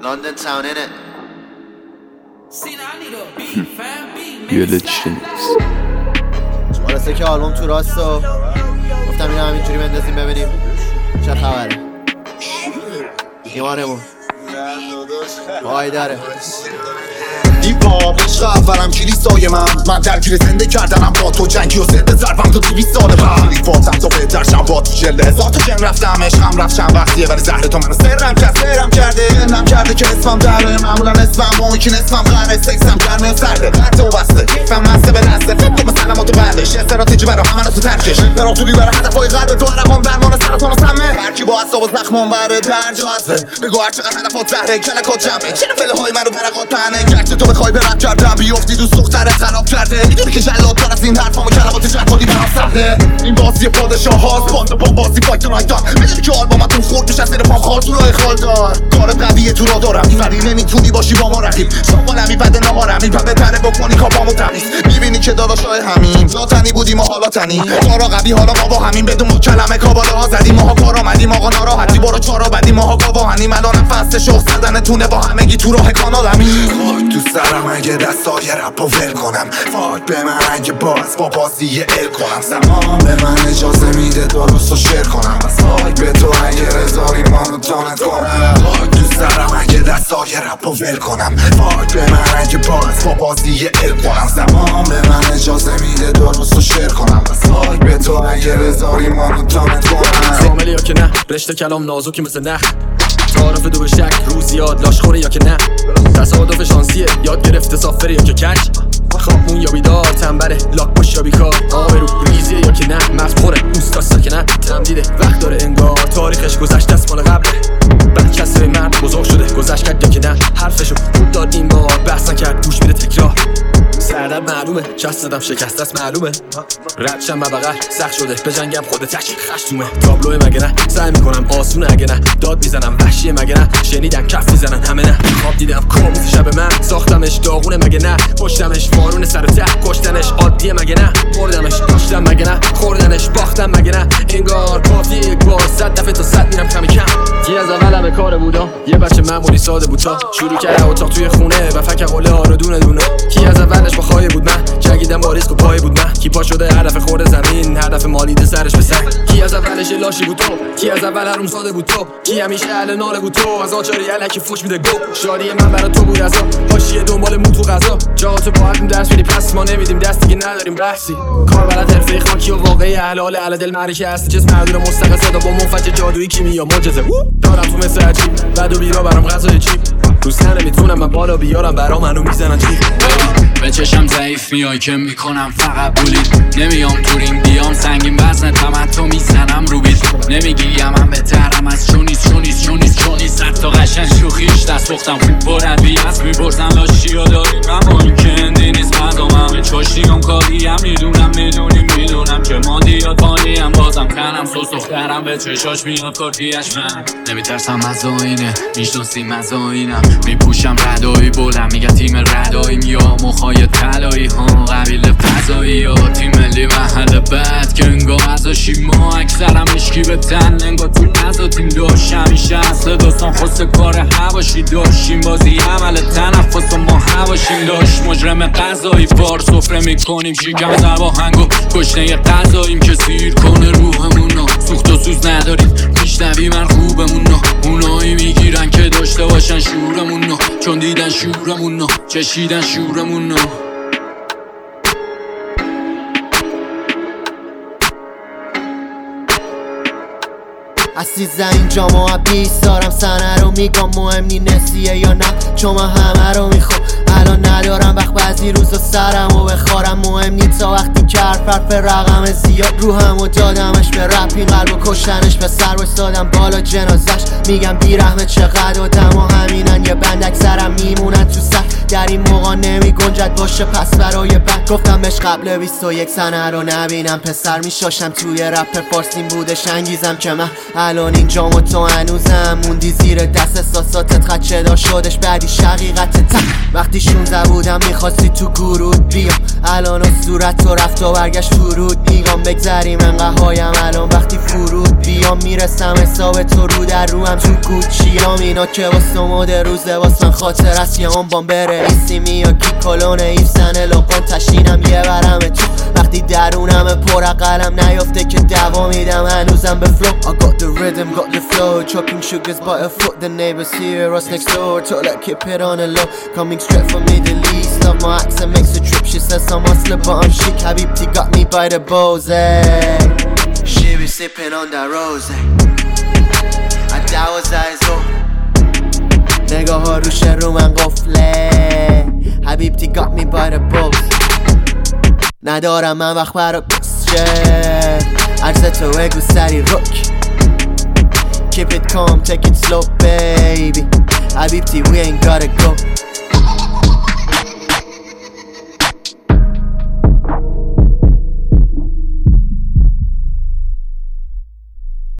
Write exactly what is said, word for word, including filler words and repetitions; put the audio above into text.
London town in it. یله چی نیست شمارسته که آلبوم تو راست و گفتم اینو همینجوری بندازیم ببینیم چه خبره. ایمانمون پایداره دیوار عشق اولم کلیسای من من درگیر زنده کردنم با تو جنگی و زنده ضربم تو دویست سال بعد لیفاتم تو بهتر شم با تو جله هزار تا جن رفتم عشقم رفت چند وقتیه ولی زهر تو منو سرم کرد سرم کرده نم کرده که اسمم دره معمولا اسمم با که اسمم غره سکسم گرمه و سرده خط و بسته کیفم مسته به دسته فکر کن مثلا ما تو بندش استراتژی برای همه رو تو ترکش امپراتوری برای هدفهای قلب تو عرقان درمان سرطان و سمه هرکی با اصاب و زخمون بره در جازه بگو هر چقدر هدفات زهره کلکات جمعه چرا فلهای منو برقات تنه گرچه تو بخوای برد کردم بیفتی دوست دخترت خراب کرده میدونی که جلاد تر از این حرفامو کلمات جدولی برام سخته این بازی پادشاه هاست باند با بازی فایت نایتان میدونی که آلبومتون خورد میشه زیر پام خال تو راه خالدار کارت قویه تو را دارم ولی نمیتونی باشی با ما رقیب شما نمیپده نهارم این پده تره بکنی کاپامو تمیز میبینی که داداشای همین ناتنی بودیم و حالا تنی کارا قوی حالا ما با همین بدون ما کلمه کاباله ها زدیم ماها کار آمدیم آقا ناراحتی برو چارا بدیم ماها گواهنیم الانم فصل شخ زدنتونه با همگی تو راه کانالمی خاک تو سرم اگه دستای رپ و ول کنم فاک به من اگه باز با بازی ال کنم زمان به من اجازه میده درست و شیر کنم فاک به تو اگه رزاری مانو تانت کنم خاک تو سرم اگه دستای رپ و ول کنم فاک به من اگه باز با بازی ال کنم زمان به من اجازه میده درست و شیر کنم فاک به تو اگه رزاری مانو تانت کنم کاملی یا که نه رشته کلام نازوکی مثل نه تعارف دو به شک روز یاد لاش خوره یا که نه تصادف شانسیه یاد گرفته سافره یا که کش خوابمون یا بیدار تنبره لاک باش یا بیکار آبرو ریزیه یا که نه مغز خوره اوستا ساکنه تمدیده وقت داره انگار تاریخش گذشته است مال قبله بعد کسره مرد بزرگ شده گذشت کرد یا که نه حرفشو خود داد این بار بحث نکرد گوش میده تکرار سردم معلومه چست دادم شکست است معلومه ردشم مبقر سخت شده به جنگم خود تشکیل خشتومه تابلوه مگه نه سعی میکنم آسونه اگه نه داد میزنم وحشیه مگه نه شنیدم کف میزنن همه نه خواب دیدم کابوس شب من ساختمش داغونه مگه نه پشتمش وارون سر ته کشتنش عادیه مگه نه بردمش داشتم مگه نه خوردنش باختم مگه نه انگار کافیه یک بار صد دفعه تا صد میرم کمی کم یه از اولم کار بودم یه بچه معمولی ساده بود تا شروع کرد اتاق توی خونه و فکر قله ها رو دونه دونه کی از اولش با خواهی بود من جنگیدم با ریسک و پای بود من کی پا شده هدف خورده زمین هدف مالیده سرش به سنگ کی از اولش لاشی بود تو کی از اول هروم ساده بود تو کی همیشه اهل ناله بود تو از آچاری الکی فوش میده گو شادی من برای تو بود ازا حاشیه دنبال مو تو غذا جات با حتم دست میدی پس ما نمیدیم دستی که نداریم بحثی کار بلد حرفه خاکی و واقعی اهل حال اهل دل معرکه هست جسم معدور مستقل صدا با منفجر جادویی کیمیا معجزه دارم تو مثل عجیب بعد و بیرا برام غذای چیپ روز نمیتونم من بالا بیارم برا منو میزنن چی به چشم ضعیف میای که میکنم فقط بولید نمیام تو رینگ بیام سنگین وزن تمتو میزنم رو بیت نمیگیم من بهترم از چونیست چونیست چونیست چونیست حتی قشن شوخیش دست بختم خوب برد بیاس میپرسن لاشی ها داریم اما این که اندی نیست مردمم به چاشیم کاریم میدونم میدونیم میدونم که مادیات پانیم بازم کنم سوس دخترم به چشاش میاد کارتیش من نمیترسم از آینه میشناسیم از آینم میپوشم ردایی بلم میگه تیم رداییم یا مخای تلایی ها قبیل فضایی یا تیم ملی محل بد که انگاه ازاشیم ما اکثرم اشکی به تن انگاه تو نزا تیم داشت همیشه اصل داستان خواست کار هواشی داشتیم بازی عمل تنفس و ما هواشیم داشت مجرم قضایی بار سفره میکنیم شیکم زرباهنگ و کشنه قضاییم که سیر کنه روحمونو سوخت و سوز نداریم پیشنوی من خوبمونو اونایی میگیرن که داشته باشن شورمونو چون دیدن شورمونو چشیدن شورمونو عزیزم اینجا ما بیست دارم سنه رو میگم مهم نی نسیه یا نه چون من همه رو میخوام الان ندارم وقت بعضی روزا سرم و بخارم مهم نی تا وقتی که حرف حرف رقم زیاد روحم و دادمش به رپ این قلب و کشتنش به سر وایستادم بالا جنازش میگم بیرحمه چقدر آدم و همینن یه بند اکثرم میمونن تو سر در این موقع نمی گنجد باشه پس برای بعد گفتم بهش قبل بیست و یک سنه رو نبینم پسر میشاشم توی رپ فارسیم بودش انگیزم که من الان اینجام و تو هنوزم موندی زیر دست احساساتت خدشه دار شدش بعدی شقیقت تن وقتی شونزده بودم میخواستی تو گرود بیام الان و صورت تو رفت و برگشت فرود میگم بگذریم انقه هایم الان وقتی فرود بیام میام میرسم حساب تو رو در رو هم تو گوچیام اینا که واسه مود روزه واسه من خاطر است یه هم بام بره ایسی میا کی کلونه ایفسن لقان تشینم یه برم تو وقتی درونم پر قلم نیافته که دوا میدم هنوزم به فلو I got the rhythm got the flow chopping sugars by a foot the neighbors hear us next door talk like keep it on a low coming straight from Middle East love my accent makes a trip she says I'm hustler but I'm chic Habibti got me by the balls eh she be sipping on that rose I دوازده هزار نگاه ها روش رو من قفله Habibti got me by the balls ندارم من وقت برا بسشه عرض تو بگو سری رک Keep it calm, take it slow baby Habibti we ain't gotta go